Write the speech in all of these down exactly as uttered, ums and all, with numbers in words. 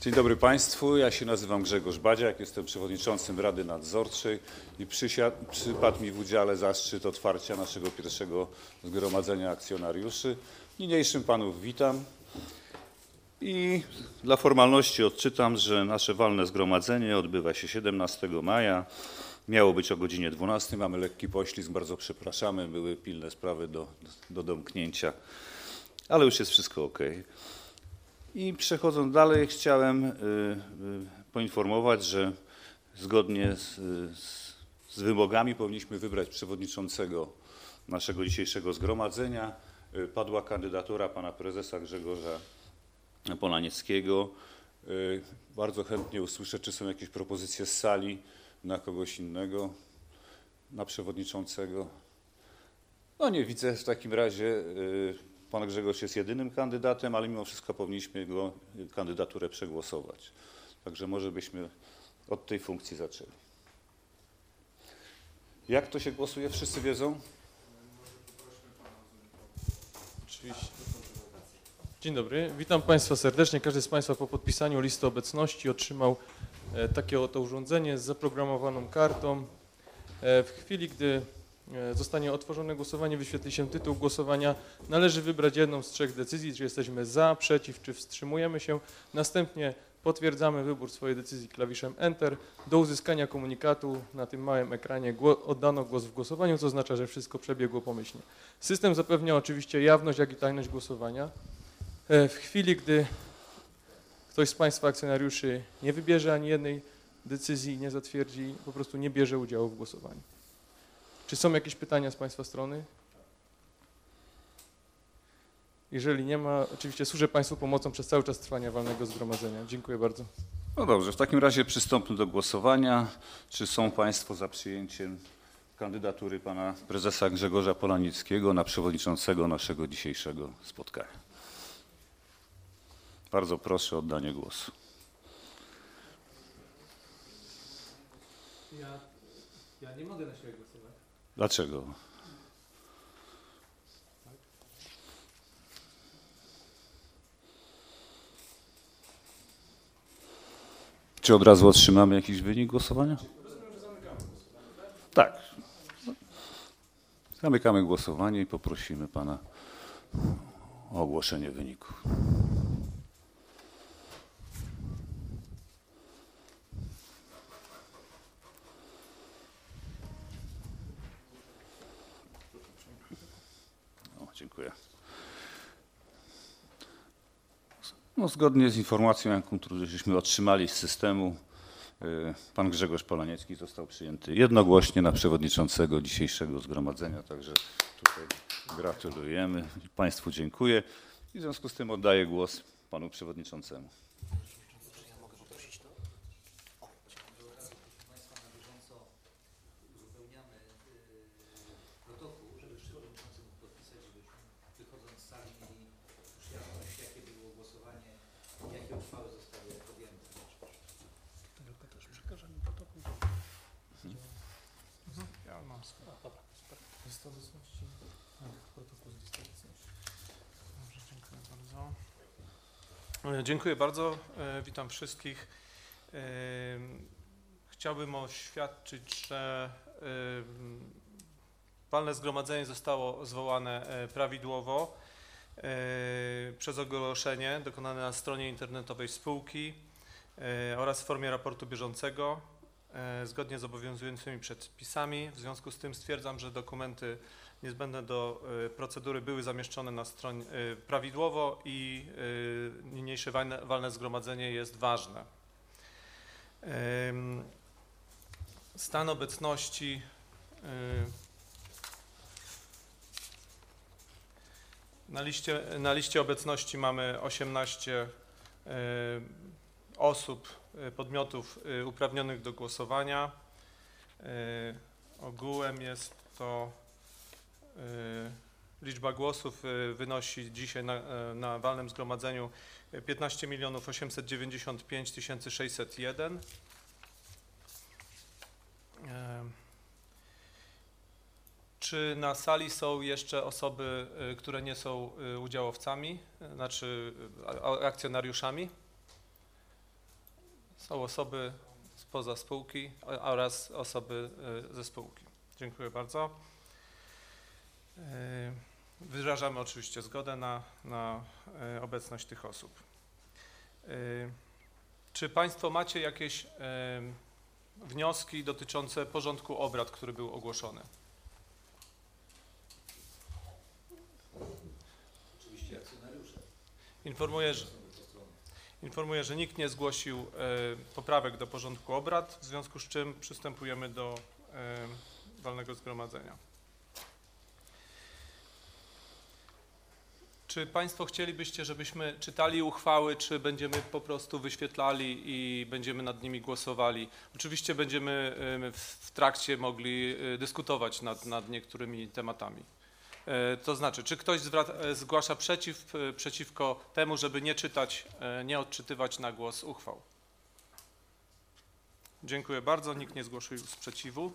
Dzień dobry Państwu, ja się nazywam Grzegorz Badziak, jestem przewodniczącym Rady Nadzorczej i przypadł mi w udziale zaszczyt otwarcia naszego pierwszego zgromadzenia akcjonariuszy. Niniejszym Panów witam i dla formalności odczytam, że nasze walne zgromadzenie odbywa się siedemnastego maja. Miało być o godzinie dwunastej, mamy lekki poślizg, bardzo przepraszamy, były pilne sprawy do, do domknięcia, ale już jest wszystko ok. I przechodząc dalej, chciałem y, y, poinformować, że zgodnie z, z, z wymogami powinniśmy wybrać przewodniczącego naszego dzisiejszego zgromadzenia. Y, padła kandydatura pana prezesa Grzegorza Polanieckiego. Y, bardzo chętnie usłyszę, czy są jakieś propozycje z sali na kogoś innego, na przewodniczącego. No nie widzę, w takim razie y, pan Grzegorz jest jedynym kandydatem, ale mimo wszystko powinniśmy jego kandydaturę przegłosować. Także może byśmy od tej funkcji zaczęli. Jak to się głosuje? Wszyscy wiedzą? Oczywiście. Dzień dobry, witam Państwa serdecznie. Każdy z Państwa po podpisaniu listy obecności otrzymał takie oto urządzenie z zaprogramowaną kartą. W chwili, gdy zostanie otworzone głosowanie, wyświetli się tytuł głosowania. Należy wybrać jedną z trzech decyzji, czy jesteśmy za, przeciw, czy wstrzymujemy się. Następnie potwierdzamy wybór swojej decyzji klawiszem Enter. Do uzyskania komunikatu na tym małym ekranie oddano głos w głosowaniu, co oznacza, że wszystko przebiegło pomyślnie. System zapewnia oczywiście jawność, jak i tajność głosowania. W chwili, gdy ktoś z Państwa akcjonariuszy nie wybierze ani jednej decyzji, nie zatwierdzi, po prostu nie bierze udziału w głosowaniu. Czy są jakieś pytania z Państwa strony? Jeżeli nie ma, oczywiście służę Państwu pomocą przez cały czas trwania walnego zgromadzenia. Dziękuję bardzo. No dobrze, w takim razie przystąpmy do głosowania. Czy są Państwo za przyjęciem kandydatury pana prezesa Grzegorza Polanieckiego na przewodniczącego naszego dzisiejszego spotkania? Bardzo proszę o oddanie głosu. Ja, ja nie mogę na siebie głosować. Dlaczego? Czy od razu otrzymamy jakiś wynik głosowania? Rozumiem, że zamykamy głosowanie, Tak. tak? Zamykamy głosowanie i poprosimy pana o ogłoszenie wyniku. Dziękuję. No, zgodnie z informacją, jaką tu żeśmy otrzymali z systemu, pan Grzegorz Polaniecki został przyjęty jednogłośnie na przewodniczącego dzisiejszego zgromadzenia, także tutaj gratulujemy. Państwu dziękuję i w związku z tym oddaję głos panu przewodniczącemu. Dziękuję bardzo, witam wszystkich. Chciałbym oświadczyć, że walne zgromadzenie zostało zwołane prawidłowo przez ogłoszenie dokonane na stronie internetowej spółki oraz w formie raportu bieżącego zgodnie z obowiązującymi przepisami. W związku z tym stwierdzam, że dokumenty niezbędne do procedury były zamieszczone na stronie prawidłowo i niniejsze walne zgromadzenie jest ważne. Stan obecności na liście, na liście obecności mamy osiemnaście osób, podmiotów uprawnionych do głosowania. Ogółem jest to liczba głosów wynosi dzisiaj na, na walnym zgromadzeniu piętnaście milionów osiemset dziewięćdziesiąt pięć tysięcy sześćset jeden. Czy na sali są jeszcze osoby, które nie są udziałowcami, znaczy akcjonariuszami? Są osoby spoza spółki a- oraz osoby y, ze spółki. Dziękuję bardzo. Y, Wyrażamy oczywiście zgodę na, na y, obecność tych osób. Y, Czy Państwo macie jakieś y, wnioski dotyczące porządku obrad, który był ogłoszony? Oczywiście akcjonariusze. Informuję, że, informuję, że nikt nie zgłosił y, poprawek do porządku obrad, w związku z czym przystępujemy do y, walnego zgromadzenia. Czy Państwo chcielibyście, żebyśmy czytali uchwały, czy będziemy po prostu wyświetlali i będziemy nad nimi głosowali? Oczywiście będziemy y, w, w trakcie mogli y, dyskutować nad, nad niektórymi tematami. E, To znaczy, czy ktoś zwraca, e, zgłasza przeciw, e, przeciwko temu, żeby nie czytać, e, nie odczytywać na głos uchwał? Dziękuję bardzo. Nikt nie zgłosił sprzeciwu.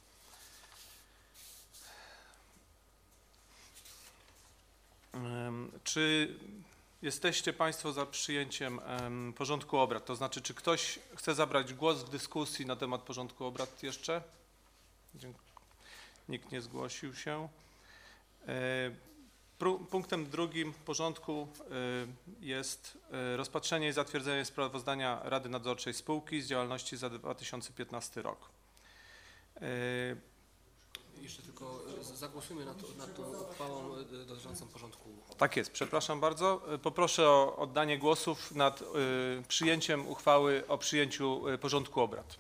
Em, Czy jesteście Państwo za przyjęciem em, porządku obrad? To znaczy, czy ktoś chce zabrać głos w dyskusji na temat porządku obrad jeszcze? Dziękuję. Nikt nie zgłosił się. E, pru- Punktem drugim porządku e, jest e, rozpatrzenie i zatwierdzenie sprawozdania Rady Nadzorczej Spółki z działalności za dwa tysiące piętnasty rok. E, Jeszcze tylko e, z- zagłosujmy nad, nad tą uchwałą e, dotyczącą porządku. Tak jest, przepraszam bardzo. E, Poproszę o oddanie głosów nad e, przyjęciem uchwały o przyjęciu e, porządku obrad.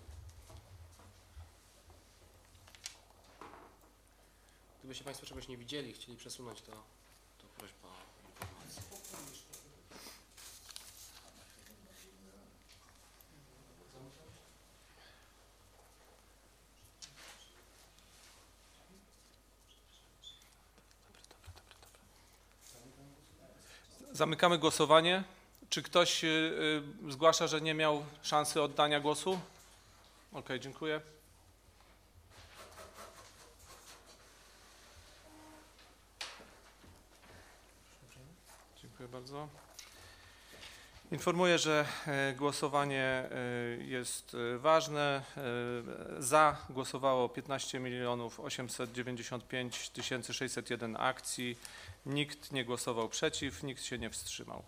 Gdybyście Państwo czegoś nie widzieli, chcieli przesunąć, to, to prośba o informację. Zamykamy głosowanie. Czy ktoś e, e, zgłasza, że nie miał szansy oddania głosu? Ok, dziękuję. Dziękuję bardzo. Informuję, że e, głosowanie e, jest e, ważne. E, Za głosowało piętnaście milionów osiemset dziewięćdziesiąt pięć tysięcy sześćset jeden akcji. Nikt nie głosował przeciw, nikt się nie wstrzymał.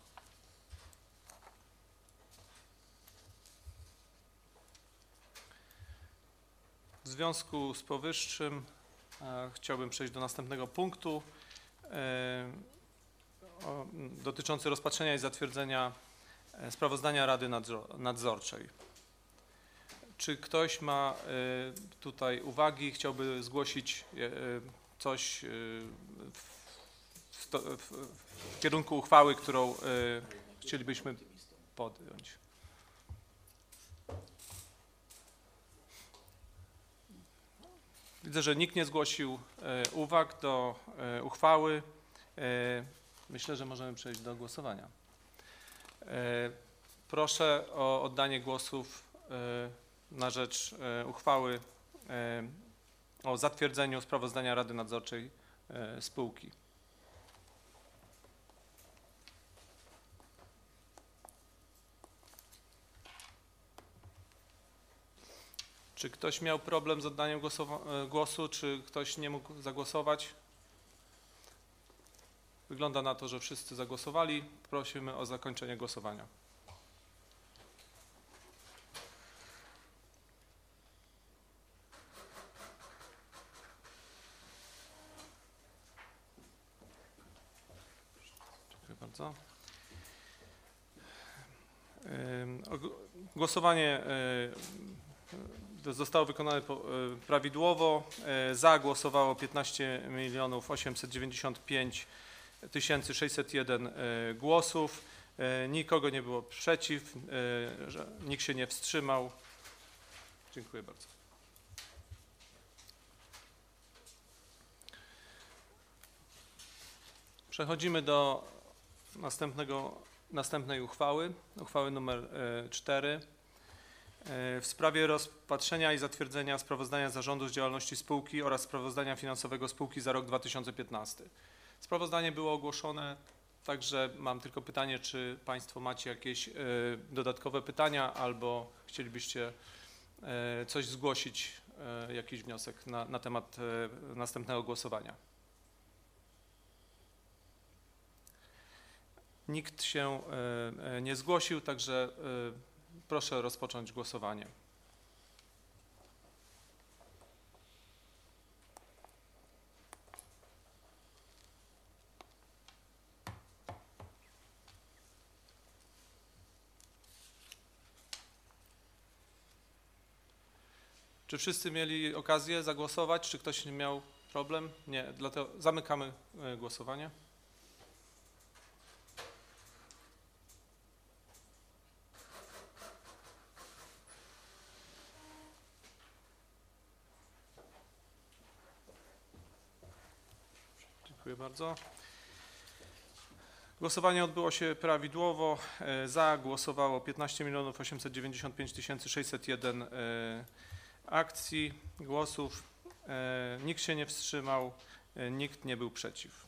W związku z powyższym e, chciałbym przejść do następnego punktu e, o, dotyczący rozpatrzenia i zatwierdzenia e, sprawozdania Rady Nadzor Nadzorczej. Czy ktoś ma e, tutaj uwagi, chciałby zgłosić e, e, coś e, w, sto, w, w kierunku uchwały, którą e, chcielibyśmy podjąć? Widzę, że nikt nie zgłosił e, uwag do e, uchwały. E, myślę, że możemy przejść do głosowania. E, proszę o oddanie głosów e, na rzecz e, uchwały e, o zatwierdzeniu sprawozdania Rady Nadzorczej e, spółki. Czy ktoś miał problem z oddaniem głosowa- głosu, czy ktoś nie mógł zagłosować? Wygląda na to, że wszyscy zagłosowali. Prosimy o zakończenie głosowania. Dziękuję bardzo. Ym, og- Głosowanie y, zostało wykonane po- y, prawidłowo. Y, Za głosowało piętnaście milionów osiemset dziewięćdziesiąt pięć tysięcy sześćset jeden y, głosów. Y, Nikogo nie było przeciw, y, że nikt się nie wstrzymał. Dziękuję bardzo. Przechodzimy do następnego, następnej uchwały, uchwały numer cztery. W sprawie rozpatrzenia i zatwierdzenia sprawozdania zarządu z działalności spółki oraz sprawozdania finansowego spółki za rok dwa tysiące piętnasty. Sprawozdanie było ogłoszone Także mam tylko pytanie, czy Państwo macie jakieś e, dodatkowe pytania albo chcielibyście e, coś zgłosić, e, jakiś wniosek na, na temat e, następnego głosowania. Nikt się e, e, nie zgłosił, także e, proszę rozpocząć głosowanie. Czy wszyscy mieli okazję zagłosować? Czy ktoś miał problem? Nie, dlatego zamykamy e, głosowanie. Dziękuję bardzo. Głosowanie odbyło się prawidłowo. E, Za głosowało piętnaście milionów osiemset dziewięćdziesiąt pięć tysięcy sześćset jeden e, akcji, głosów. E, Nikt się nie wstrzymał, e, nikt nie był przeciw.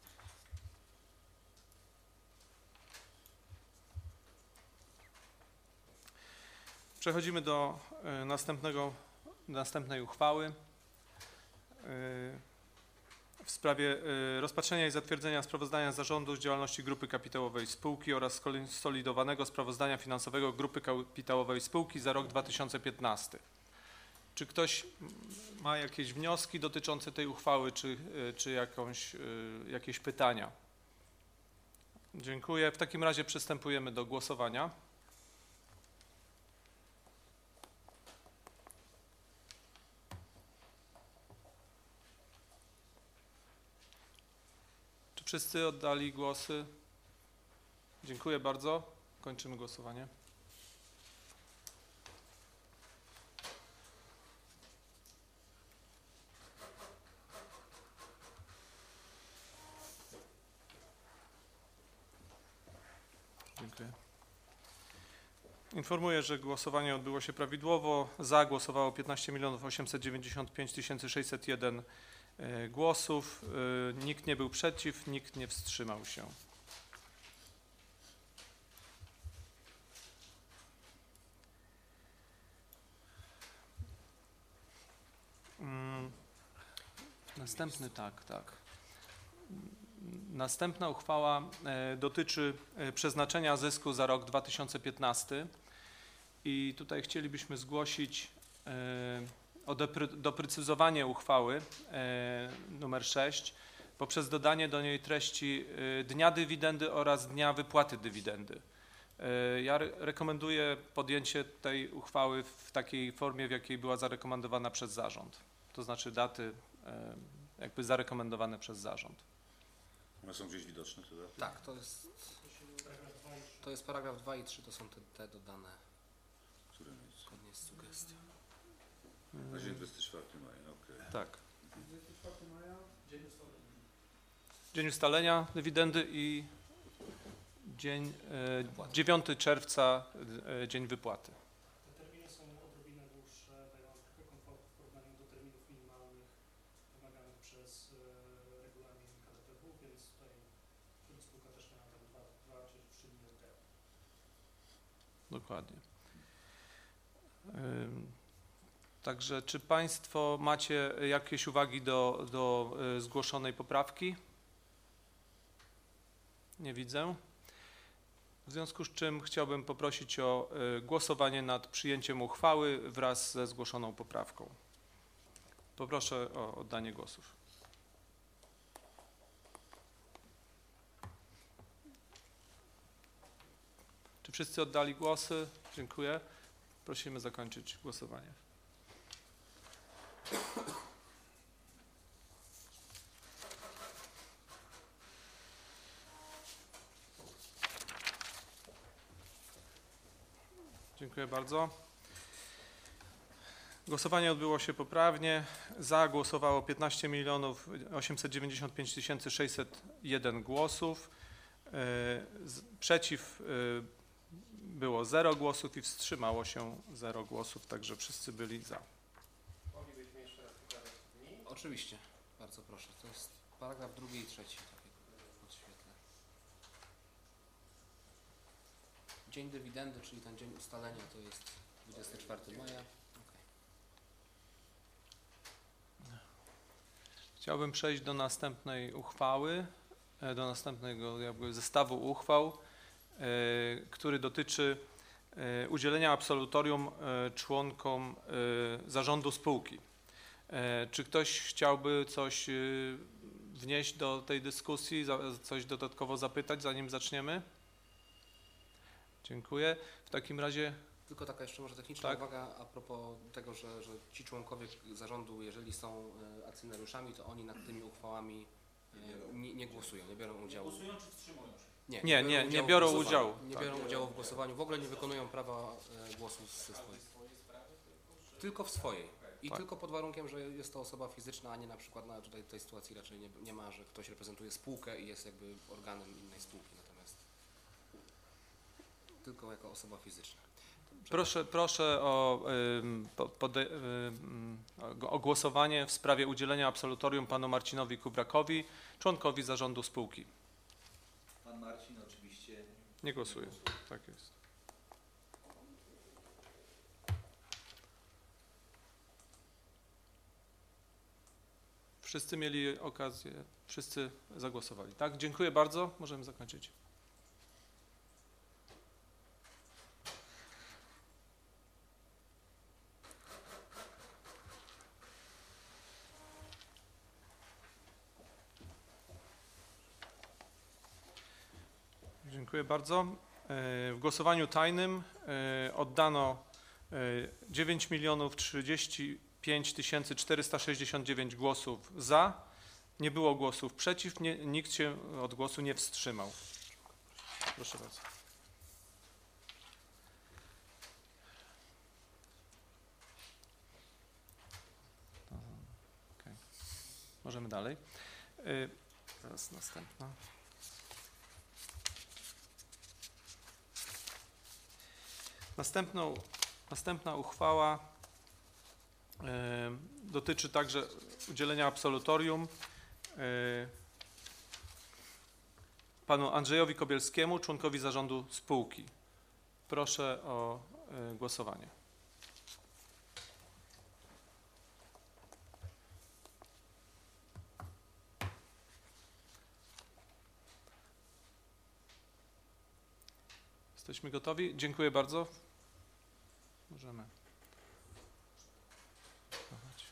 Przechodzimy do e, następnego, następnej uchwały. E, W sprawie y, rozpatrzenia i zatwierdzenia sprawozdania zarządu z działalności Grupy Kapitałowej Spółki oraz skonsolidowanego sprawozdania finansowego Grupy Kapitałowej Spółki za rok dwa tysiące piętnasty. Czy ktoś ma jakieś wnioski dotyczące tej uchwały, czy, y, czy jakąś, y, jakieś pytania? Dziękuję. W takim razie przystępujemy do głosowania. Wszyscy oddali głosy? Dziękuję bardzo. Kończymy głosowanie. Dziękuję. Informuję, że głosowanie odbyło się prawidłowo. Za głosowało piętnaście milionów osiemset dziewięćdziesiąt pięć tysięcy sześćset jeden głosów. Nikt nie był przeciw, nikt nie wstrzymał się. Następny, tak, tak. Następna uchwała dotyczy przeznaczenia zysku za rok dwa tysiące piętnasty i tutaj chcielibyśmy zgłosić o doprecyzowanie uchwały e, numer sześć poprzez dodanie do niej treści e, dnia dywidendy oraz dnia wypłaty dywidendy. E, ja re rekomenduję podjęcie tej uchwały w takiej formie, w jakiej była zarekomendowana przez zarząd. To znaczy daty e, jakby zarekomendowane przez zarząd. One są gdzieś widoczne te daty? Tak, to jest, to jest paragraf dwa i trzy, to są te, te dodane Które miejsce? zgodnie z sugestią. Na dzień dwudziestego czwartego maja, okej. Tak. Dzień ustalenia dywidendy i dzień e, dziewiątego czerwca, e, dzień wypłaty. Te terminy są odrobinę dłuższe, dają trochę komfortu w porównaniu do terminów minimalnych wymaganych przez e, regulamin K D P W, więc tutaj spółka też miała tam dwa, dwa czy trzy dni od tego. Dokładnie. Ym, Także czy Państwo macie jakieś uwagi do, do y, zgłoszonej poprawki? Nie widzę. W związku z czym chciałbym poprosić o y, głosowanie nad przyjęciem uchwały wraz ze zgłoszoną poprawką. Poproszę o oddanie głosów. Czy wszyscy oddali głosy? Dziękuję. Prosimy zakończyć głosowanie. Dziękuję bardzo. Głosowanie odbyło się poprawnie. Za głosowało piętnaście milionów osiemset dziewięćdziesiąt pięć tysięcy sześćset jeden głosów. Przeciw było zero głosów i wstrzymało się zero głosów, także wszyscy byli za. Moglibyśmy jeszcze raz pokazać dni? Oczywiście, bardzo proszę. To jest paragraf drugi i trzeci. Tak jak podświetlę. Dzień dywidendy, czyli ten dzień ustalenia to jest dwudziestego czwartego maja. Okay. Chciałbym przejść do następnej uchwały, e, do następnego jakby zestawu uchwał, e, który dotyczy e, udzielenia absolutorium e, członkom e, zarządu spółki. E, Czy ktoś chciałby coś e, wnieść do tej dyskusji, za- coś dodatkowo zapytać, zanim zaczniemy? Dziękuję. W takim razie Tylko taka jeszcze może techniczna Tak. uwaga a propos tego, że, że ci członkowie zarządu, jeżeli są e, akcjonariuszami, to oni nad tymi uchwałami e, nie, nie głosują, nie biorą udziału. Głosują czy wstrzymują się? Nie, Nie, nie, udziału nie w biorą głosowaniu. udziału. Nie Tak. biorą udziału w głosowaniu, w ogóle nie wykonują prawa e, głosu ze swojej. Tylko w swojej. I Tak. tylko pod warunkiem, że jest to osoba fizyczna, a nie na przykład na tutaj tej sytuacji raczej nie, nie ma, że ktoś reprezentuje spółkę i jest jakby organem innej spółki, natomiast tylko jako osoba fizyczna. Proszę, proszę o, ym, po- pode, ym, o- o głosowanie w sprawie udzielenia absolutorium panu Marcinowi Kubrakowi, członkowi zarządu spółki. Pan Marcin oczywiście Nie głosuje. Tak jest. Wszyscy mieli okazję, wszyscy zagłosowali. Tak, dziękuję bardzo. Możemy zakończyć. Dziękuję bardzo. E, W głosowaniu tajnym e, oddano e, dziewięć milionów trzydzieści pięć tysięcy czterysta sześćdziesiąt dziewięć głosów za, nie było głosów przeciw, nie, nikt się od głosu nie wstrzymał. Proszę bardzo. Okay. Możemy dalej. E, Teraz następna. Następną, następna uchwała e, dotyczy także udzielenia absolutorium e, panu Andrzejowi Kobielskiemu, członkowi zarządu spółki. Proszę o e, głosowanie. Jesteśmy gotowi? Dziękuję bardzo. Możemy. Dawać.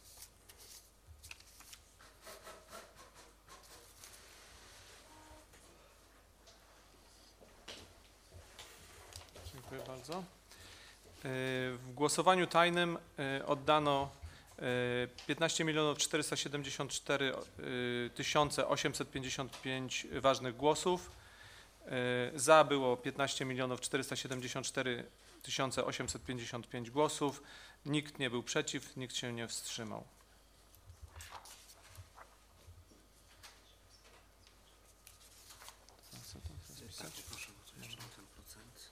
Dziękuję bardzo. E, W głosowaniu tajnym e, oddano e, piętnaście milionów czterysta siedemdziesiąt cztery tysiące osiemset pięćdziesiąt pięć ważnych głosów. E, Za było piętnaście milionów czterysta siedemdziesiąt cztery tysiące osiemset pięćdziesiąt pięć głosów. Nikt nie był przeciw, nikt się nie wstrzymał. Co tam chcesz Tak, pisać? proszę, bo tu jeszcze ten procent.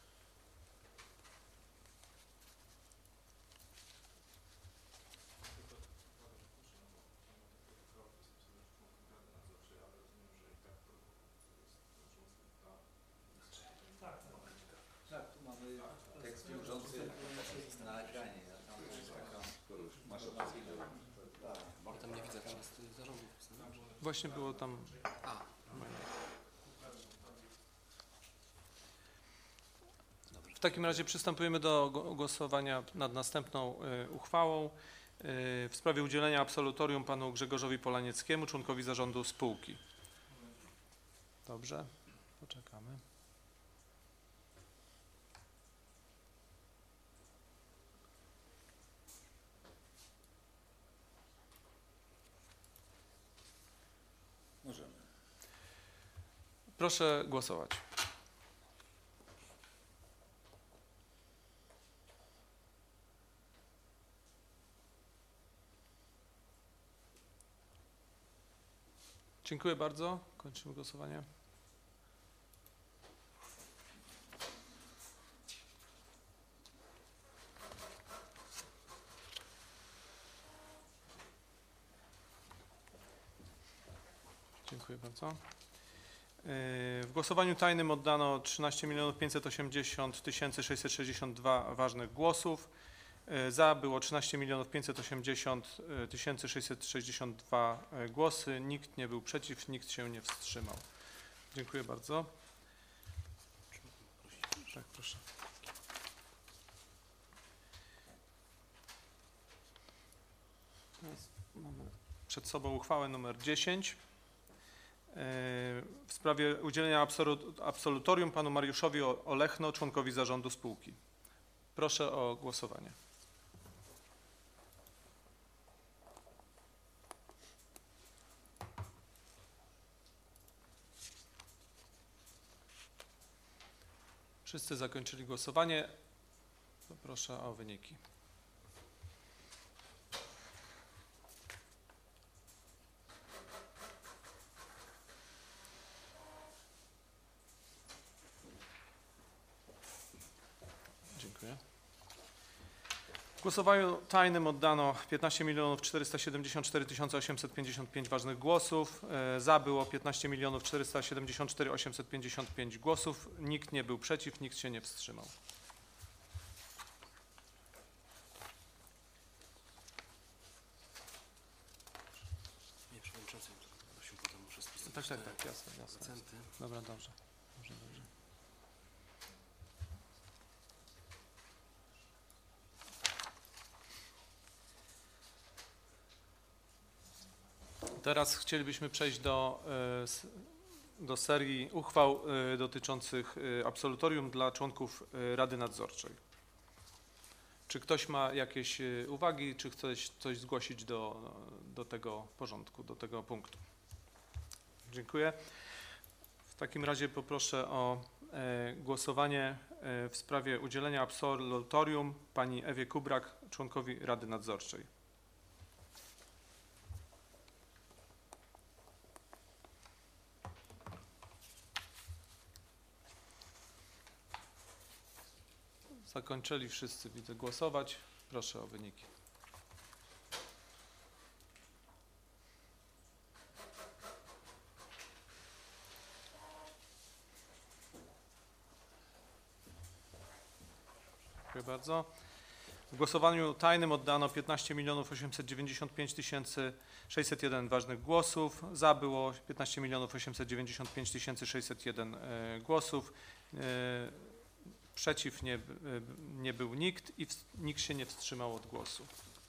tak, tu mamy tekst wiążący na ekranie. Ja tam jest taka Masz opcję. Ja tam nie widzę teraz tych zarządów. Właśnie było tam. A, W takim razie przystępujemy do go- głosowania nad następną y, uchwałą y, w sprawie udzielenia absolutorium panu Grzegorzowi Polanieckiemu, członkowi zarządu spółki. Dobrze, poczekamy. Możemy. Proszę głosować. Dziękuję bardzo. Kończymy głosowanie. Dziękuję bardzo. W głosowaniu tajnym oddano trzynaście milionów pięćset osiemdziesiąt tysięcy sześćset sześćdziesiąt dwa ważnych głosów. Za było trzynaście milionów pięćset osiemdziesiąt tysięcy sześćset sześćdziesiąt dwa głosy. Nikt nie był przeciw, nikt się nie wstrzymał. Dziękuję bardzo. Tak, proszę. Mamy przed sobą uchwałę numer dziesięć. W sprawie udzielenia absolutorium panu Mariuszowi Olechno, członkowi zarządu spółki. Proszę o głosowanie. Wszyscy zakończyli głosowanie. Proszę o wyniki. Dziękuję. W głosowaniu tajnym oddano piętnaście milionów czterysta siedemdziesiąt cztery tysiące osiemset pięćdziesiąt pięć ważnych głosów. Za było piętnaście milionów czterysta siedemdziesiąt cztery tysiące osiemset pięćdziesiąt pięć głosów. Nikt nie był przeciw, nikt się nie wstrzymał. Nie, przewodniczący, prosił potem muszę spisać Tak, tak, te tak, jasne, jasne. procenty. Dobra, dobrze. Dobrze, dobrze. Teraz chcielibyśmy przejść do, e, s- do serii uchwał e, dotyczących e, absolutorium dla członków e, Rady Nadzorczej. Czy ktoś ma jakieś e, uwagi, czy chce coś zgłosić do, do tego porządku, do tego punktu? Dziękuję. W takim razie poproszę o e, głosowanie e, w sprawie udzielenia absolutorium pani Ewie Kubrak, członkowi Rady Nadzorczej. Zakończyli wszyscy, widzę, głosować. Proszę o wyniki. Dziękuję bardzo. W głosowaniu tajnym oddano piętnaście milionów osiemset dziewięćdziesiąt pięć tysięcy sześćset jeden ważnych głosów. Za było piętnaście milionów osiemset dziewięćdziesiąt pięć tysięcy sześćset jeden e, głosów. E, Przeciw nie, nie był nikt i w, nikt się nie wstrzymał od głosu.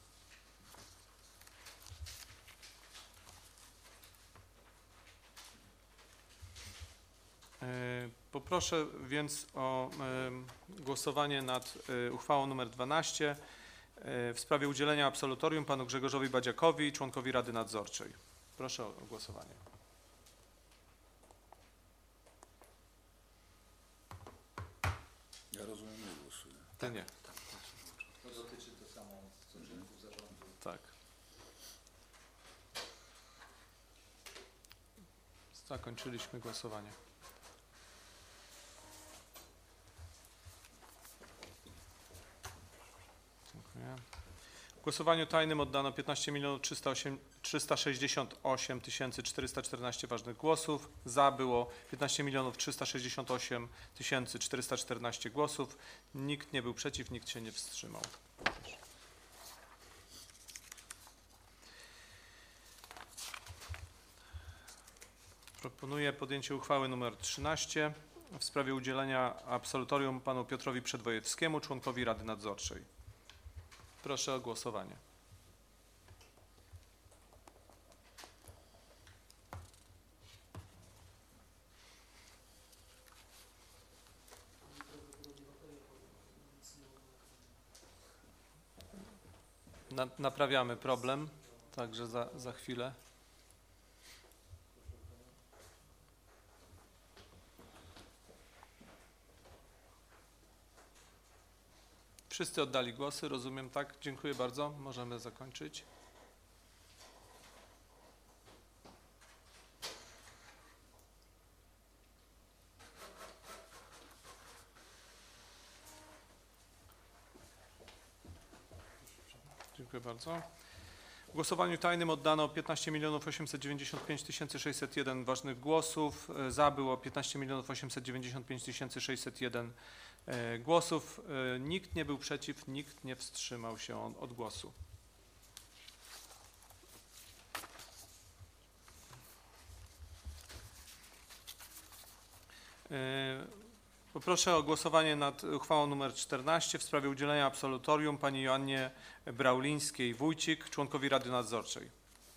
E, Poproszę więc o e, głosowanie nad e, uchwałą nr dwanaście e, w sprawie udzielenia absolutorium panu Grzegorzowi Badziakowi, członkowi Rady Nadzorczej. Proszę o głosowanie. Ja rozumiem, nie głosuję. Ty nie. To dotyczy to samo co członków zarządu. Tak. Zakończyliśmy głosowanie. Dziękuję. W głosowaniu tajnym oddano piętnaście milionów trzysta sześćdziesiąt osiem tysięcy czterysta czternaście ważnych głosów. Za było piętnaście milionów trzysta sześćdziesiąt osiem tysięcy czterysta czternaście głosów. Nikt nie był przeciw, nikt się nie wstrzymał. Proponuję podjęcie uchwały nr trzynaście w sprawie udzielenia absolutorium panu Piotrowi Przedwojewskiemu, członkowi Rady Nadzorczej. Proszę o głosowanie. Na, naprawiamy problem, także za, za chwilę. Wszyscy oddali głosy, rozumiem, tak? Dziękuję bardzo. Możemy zakończyć. Dziękuję bardzo. W głosowaniu tajnym oddano piętnaście milionów osiemset dziewięćdziesiąt pięć tysięcy sześćset jeden ważnych głosów. E, Za było piętnaście milionów osiemset dziewięćdziesiąt pięć tysięcy sześćset jeden e, głosów. E, Nikt nie był przeciw, nikt nie wstrzymał się od- od głosu. E, Poproszę o głosowanie nad uchwałą nr czternaście w sprawie udzielenia absolutorium pani Joannie Braulińskiej-Wójcik, członkowi Rady Nadzorczej.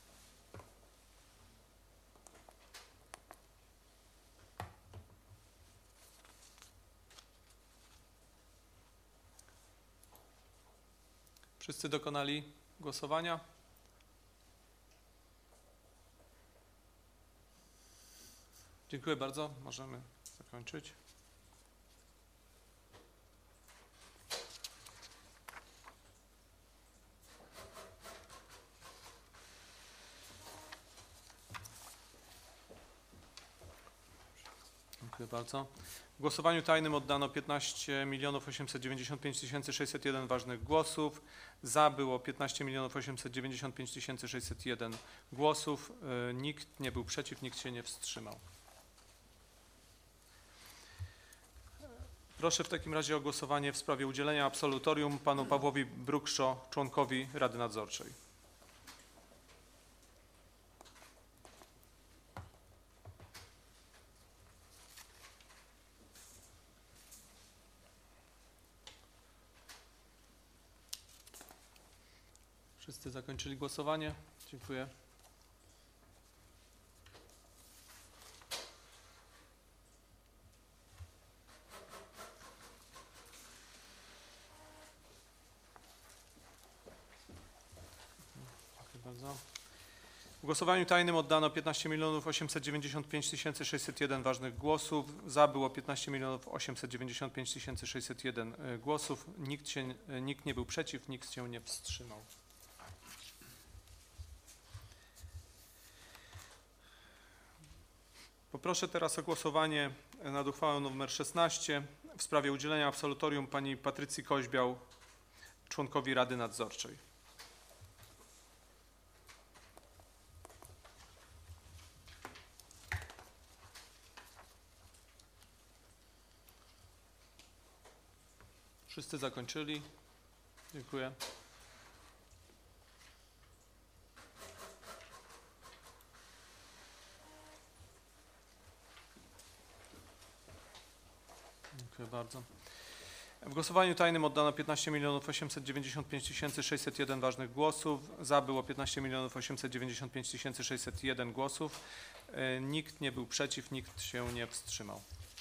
Wszyscy dokonali głosowania? Dziękuję bardzo. Możemy zakończyć. Dziękuję bardzo. W głosowaniu tajnym oddano piętnaście milionów osiemset dziewięćdziesiąt pięć tysięcy sześćset jeden ważnych głosów. Za było piętnaście milionów osiemset dziewięćdziesiąt pięć tysięcy sześćset jeden głosów. E, Nikt nie był przeciw, nikt się nie wstrzymał. Proszę w takim razie o głosowanie w sprawie udzielenia absolutorium panu Pawłowi Brukszo, członkowi Rady Nadzorczej. Wszyscy zakończyli głosowanie. Dziękuję. Dziękuję bardzo. W głosowaniu tajnym oddano piętnaście milionów osiemset dziewięćdziesiąt pięć tysięcy sześćset jeden ważnych głosów. Za było piętnaście milionów osiemset dziewięćdziesiąt pięć tysięcy sześćset jeden y, głosów. Nikt, się, y, nikt nie był przeciw, nikt się nie wstrzymał. Poproszę teraz o głosowanie nad uchwałą nr szesnaście w sprawie udzielenia absolutorium pani Patrycji Koźbiał, członkowi Rady Nadzorczej. Wszyscy zakończyli. Dziękuję. Dziękuję bardzo. W głosowaniu tajnym oddano piętnaście milionów osiemset dziewięćdziesiąt pięć tysięcy sześćset jeden ważnych głosów. Za było piętnaście milionów osiemset dziewięćdziesiąt pięć tysięcy sześćset jeden głosów. E, Nikt nie był przeciw, nikt się nie wstrzymał.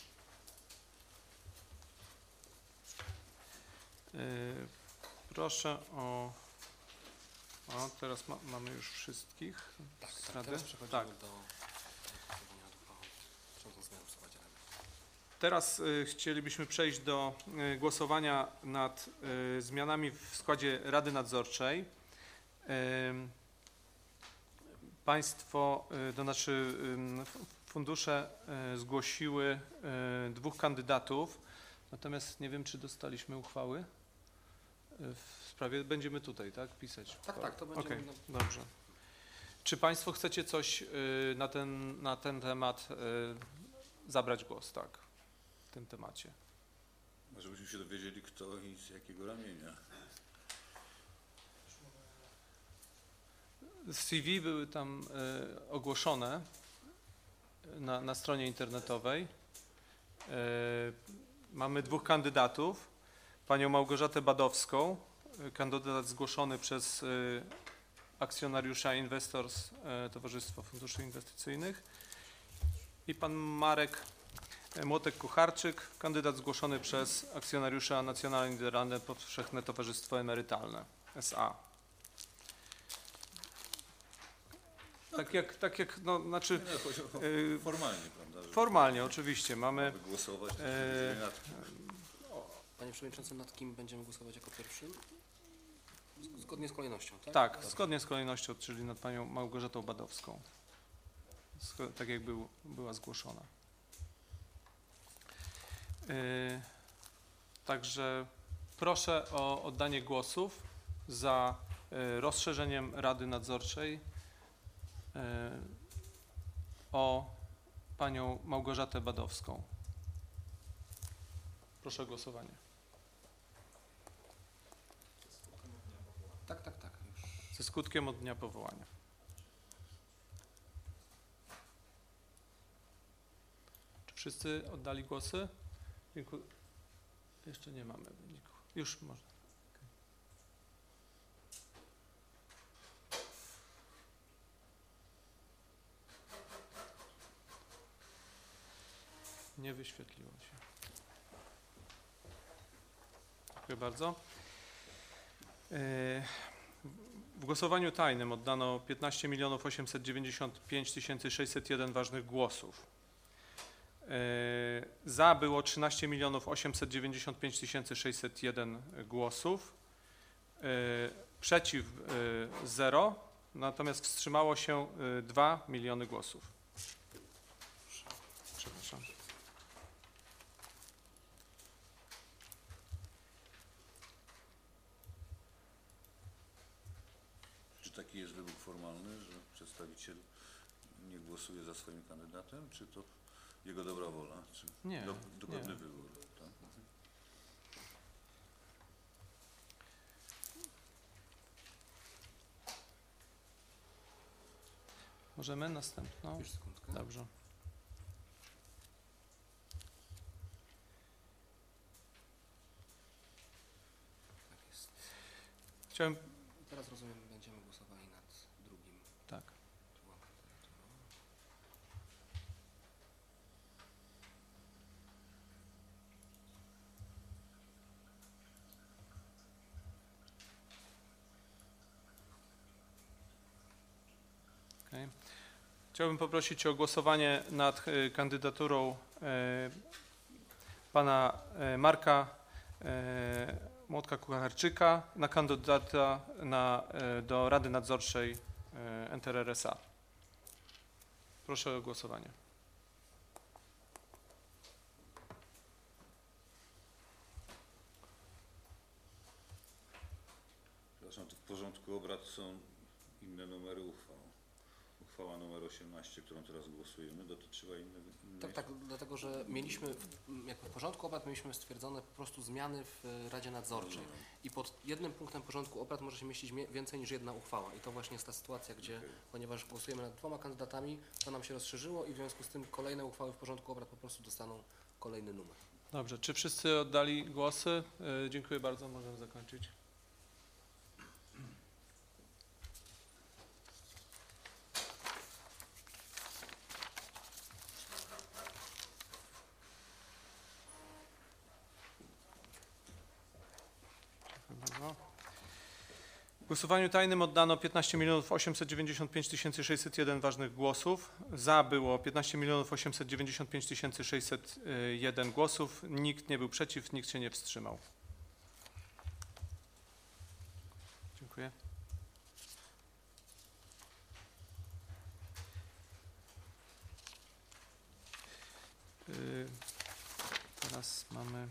E, Proszę o... O, teraz ma, mamy już wszystkich Tak, z tak. Rady? Teraz przechodzimy Tak. do głosowania nad uchwałą dotyczącą zmian w składzie Rady. Teraz y, chcielibyśmy przejść do y, głosowania nad y, zmianami w składzie Rady Nadzorczej. Y, Państwo, y, to znaczy y, f- fundusze y, zgłosiły y, dwóch kandydatów, natomiast nie wiem, czy dostaliśmy uchwały y, w sprawie. Będziemy tutaj, tak, pisać? Tak, tak, to będziemy... Okej, no, dobrze. Czy Państwo chcecie coś y, na ten, na ten temat y, zabrać głos, tak, w tym temacie? Może byśmy się dowiedzieli, kto i z jakiego ramienia. C V były tam y, ogłoszone na, na stronie internetowej. Y, mamy dwóch kandydatów. Panią Małgorzatę Badowską, y, kandydat zgłoszony przez y, akcjonariusza Investors, y, Towarzystwo Funduszy Inwestycyjnych, i pan Marek Młotek-Kucharczyk, kandydat zgłoszony przez akcjonariusza Nacjonalne Niderlande Powszechne Towarzystwo Emerytalne S A. Tak jak, tak jak, no, znaczy Nie, chodzi o y, formalnie, prawda? że formalnie oczywiście mamy, mamy głosować, to e, się nad tym. Panie Przewodniczący, nad kim będziemy głosować jako pierwszym? Z- Zgodnie z kolejnością, tak? tak, zgodnie z kolejnością, czyli nad panią Małgorzatą Badowską, Zgo- tak jak był, była zgłoszona. Y, Także proszę o oddanie głosów za e, rozszerzeniem Rady Nadzorczej e, o panią Małgorzatę Badowską. Proszę o głosowanie. Tak, tak, tak. Już. Ze skutkiem od dnia powołania. Czy wszyscy oddali głosy? Dziękuję. Jeszcze nie mamy wyniku. Już można. Nie wyświetliło się. Dziękuję bardzo. W głosowaniu tajnym oddano piętnaście milionów osiemset dziewięćdziesiąt pięć tysięcy sześćset jeden ważnych głosów. Za było trzynaście milionów osiemset dziewięćdziesiąt pięć tysięcy sześćset jeden głosów. Przeciw zero, natomiast wstrzymało się dwa miliony głosów. Przepraszam. Czy taki jest wymóg formalny, że przedstawiciel nie głosuje za swoim kandydatem, czy to jego dobra wola, czy Nie, do, dogodny nie. wybór? Tak? Możemy następną? Już sekundkę. Dobrze. Tak jest. Chciałem, Teraz rozumiem, będziemy głosowali nad drugim tak. drugą kandydaturą. Okay. Chciałbym poprosić o głosowanie nad y, kandydaturą y, pana y, Marka y, Młotka Kucharczyka na kandydata na, y, do Rady Nadzorczej y, N T R R S A. Proszę o głosowanie. Przepraszam, to w porządku obrad są inne numery uchwał. Uchwała numer osiemnaście, którą teraz głosujemy, dotyczyła innej... innej... Tak, tak, dlatego że mieliśmy, w- jako w porządku obrad mieliśmy stwierdzone po prostu zmiany w e, Radzie Nadzorczej i pod jednym punktem porządku obrad może się mieścić mie- więcej niż jedna uchwała i to właśnie jest ta sytuacja, gdzie Okej. ponieważ głosujemy nad dwoma kandydatami, to nam się rozszerzyło i w związku z tym kolejne uchwały w porządku obrad po prostu dostaną kolejny numer. Dobrze, czy wszyscy oddali głosy? Y, dziękuję bardzo, możemy zakończyć. Dziękuję bardzo. W głosowaniu tajnym oddano piętnaście milionów osiemset dziewięćdziesiąt pięć tysięcy sześćset jeden ważnych głosów. Za było piętnaście milionów osiemset dziewięćdziesiąt pięć tysięcy sześćset jeden głosów. Nikt nie był przeciw, nikt się nie wstrzymał. Dziękuję. Yy, Teraz mamy...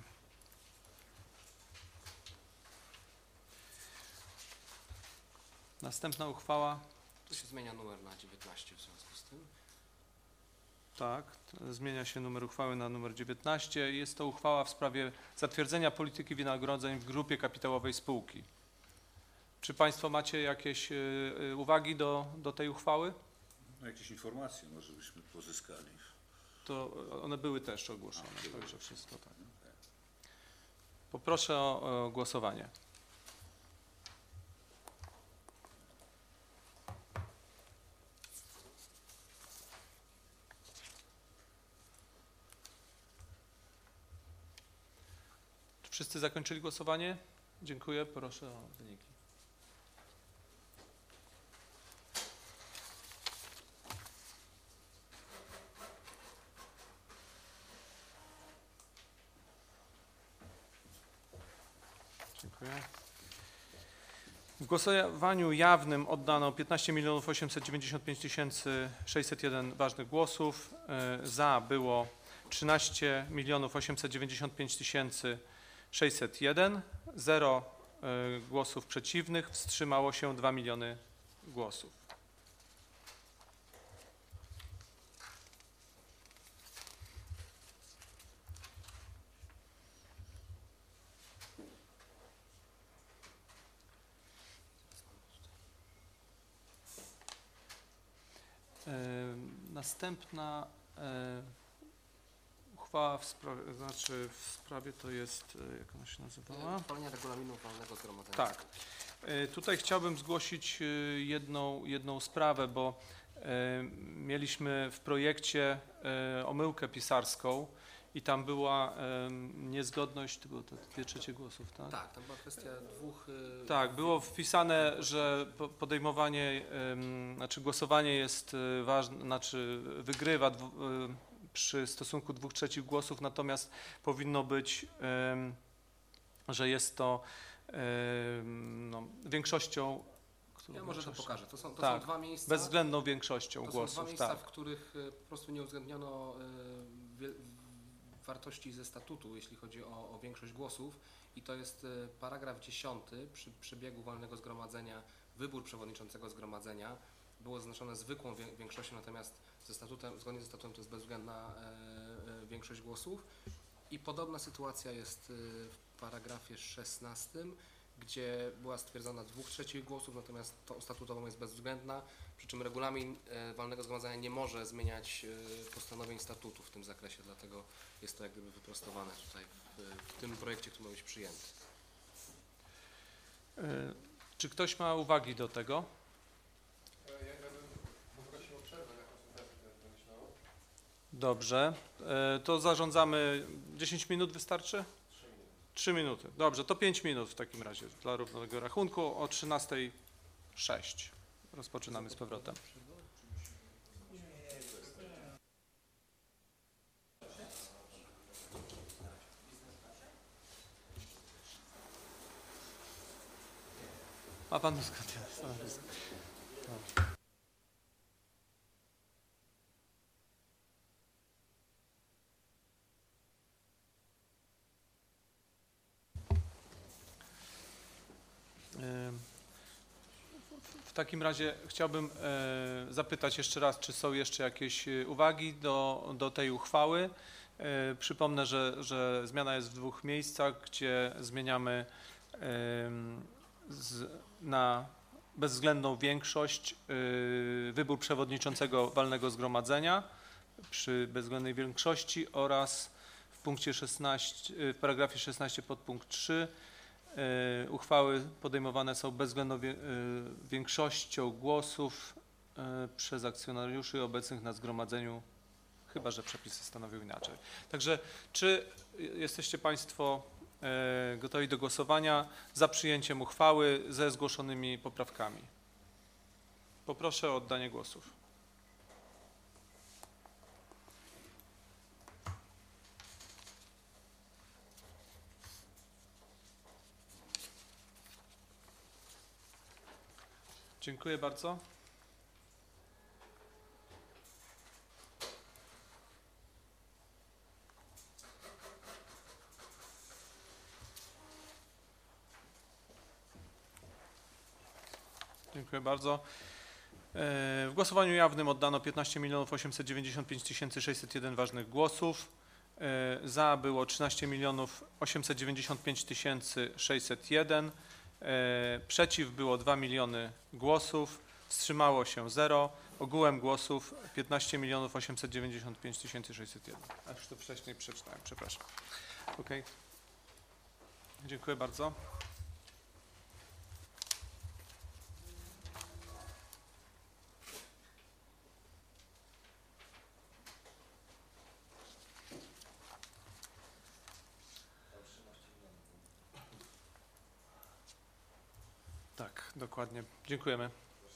Następna uchwała, Tu się zmienia numer na dziewiętnaście w związku z tym. tak, t- zmienia się numer uchwały na numer dziewiętnaście. Jest to uchwała w sprawie zatwierdzenia polityki wynagrodzeń w grupie kapitałowej spółki. Czy Państwo macie jakieś y, y, uwagi do, do tej uchwały? No, jakieś informacje może byśmy pozyskali. To one były też ogłoszone, A, były. także wszystko tak. Okej. Poproszę o, o głosowanie. Czy wszyscy zakończyli głosowanie? Dziękuję. Proszę o wyniki. Dziękuję. W głosowaniu jawnym oddano piętnaście milionów osiemset dziewięćdziesiąt pięć tysięcy sześćset jeden ważnych głosów. Y, Za było trzynaście milionów osiemset dziewięćdziesiąt pięć tysięcy sześćset jeden. Zero e, głosów przeciwnych, wstrzymało się dwa miliony głosów. E, Następna e, uchwała w sprawie, znaczy w sprawie to jest, e, jak ona się nazywała? Uchwalenia regulaminu walnego zgromadzenia. Tak. E, Tutaj chciałbym zgłosić e, jedną, jedną sprawę, bo e, mieliśmy w projekcie e, omyłkę pisarską i tam była e, niezgodność, to było to dwie trzecie głosów, tak? Tak, tam była kwestia dwóch... y, Tak, było wpisane, że po- podejmowanie, em, znaczy głosowanie jest y, ważne, znaczy wygrywa dwu, y, przy stosunku dwóch trzecich głosów, natomiast powinno być, em, że jest to em, no, większością, którą Ja może to większością? pokażę. To są, to Tak, są dwa miejsca, bezwzględną większością to są dwa głosów, miejsca, tak. w których y, po prostu nie uwzględniono y, wie- wartości ze statutu, jeśli chodzi o, o większość głosów. I to jest y, paragraf dziesiąty przy przebiegu walnego zgromadzenia, wybór przewodniczącego zgromadzenia było zaznaczone zwykłą wię- większością, natomiast ze statutem, zgodnie ze statutem to jest bezwzględna e, e, większość głosów. I podobna sytuacja jest y, w paragrafie szesnastym, gdzie była stwierdzona dwóch trzecich głosów, natomiast to statutowo jest bezwzględna, przy czym regulamin e, walnego zgromadzenia nie może zmieniać e, postanowień statutu w tym zakresie, dlatego jest to jak gdyby wyprostowane tutaj w, w tym projekcie, który ma być przyjęty. Y, Czy ktoś ma uwagi do tego? Dobrze, E, to zarządzamy, dziesięć minut wystarczy? trzy minuty. Dobrze, to pięć minut w takim razie dla równego rachunku. O trzynastej sześć rozpoczynamy z powrotem. Ma pan skąd jest stanowisko? Dobrze. Ym, W takim razie chciałbym e, zapytać jeszcze raz, czy są jeszcze jakieś e, uwagi do, do tej uchwały. E, Przypomnę, że, że zmiana jest w dwóch miejscach, gdzie zmieniamy em, z, na bezwzględną większość y, wybór przewodniczącego walnego zgromadzenia przy bezwzględnej większości oraz w punkcie szesnaście, y, w paragrafie szesnaście podpunkt trzy y, uchwały podejmowane są bezwzględną wie, y, większością głosów y, przez akcjonariuszy obecnych na zgromadzeniu, chyba że przepisy stanowią inaczej. Także czy jesteście Państwo e, gotowi do głosowania za przyjęciem uchwały ze zgłoszonymi poprawkami? Poproszę o oddanie głosów. Dziękuję bardzo. Dziękuję bardzo. W głosowaniu jawnym oddano piętnaście milionów osiemset dziewięćdziesiąt pięć tysięcy sześćset jeden ważnych głosów. Za było trzynaście milionów osiemset dziewięćdziesiąt pięć tysięcy sześćset jeden. Przeciw było dwa miliony głosów. Wstrzymało się zero. Ogółem głosów piętnaście milionów osiemset dziewięćdziesiąt pięć tysięcy sześćset jeden. A już to wcześniej przeczytałem, przepraszam. Okej. Dziękuję bardzo. Tak, dokładnie. Dziękujemy.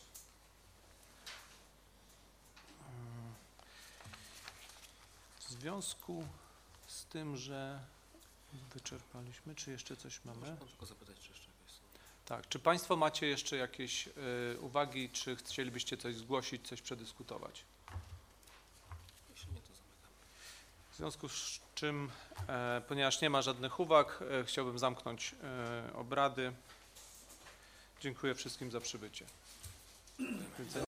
W związku z tym, że wyczerpaliśmy, czy jeszcze coś mamy? Może pan tylko zapytać, czy jeszcze jakieś są. Tak, czy Państwo macie jeszcze jakieś y, uwagi, czy chcielibyście coś zgłosić, coś przedyskutować? Jeśli nie, to zamykam. W związku z czym, e, ponieważ nie ma żadnych uwag, e, chciałbym zamknąć e, obrady. Dziękuję wszystkim za przybycie.